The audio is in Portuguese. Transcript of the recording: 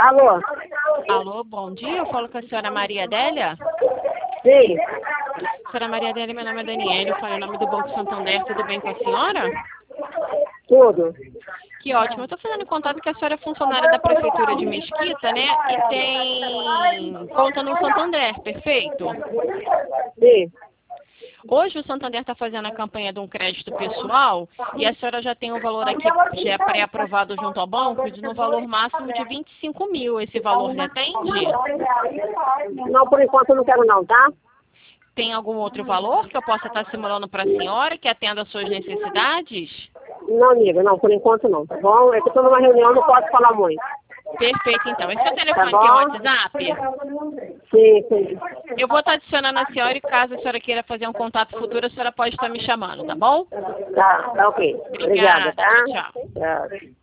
Alô? Alô, bom dia. Eu falo com a senhora Maria Adélia. Sim, Senhora Maria Adélia, meu nome é Daniela, eu falo em nome do Banco Santander. Tudo bem com a senhora? tudo. Que ótimo. Eu estou fazendo contato que a senhora é funcionária da Prefeitura de Mesquita, né? E tem conta no Santander, perfeito? Sim. Hoje o Santander está fazendo a campanha de um crédito pessoal e a senhora já tem um valor aqui já pré-aprovado junto ao banco de no valor máximo de 25 mil. Esse valor lhe atende? Não, por enquanto eu não quero não, tá? Tem algum outro valor que eu possa estar simulando para a senhora que atenda às suas necessidades? Não, amiga, não, por enquanto não, tá bom? É que eu tô numa reunião, não posso falar muito. Perfeito, então. Esse seu Tá telefone tem bom? WhatsApp? Sim, sim. Eu vou estar adicionando a senhora e caso a senhora queira fazer um contato futuro, a senhora pode estar me chamando, tá bom? Tá ok. Obrigada, Obrigada. tá? Tchau, tchau. Tchau.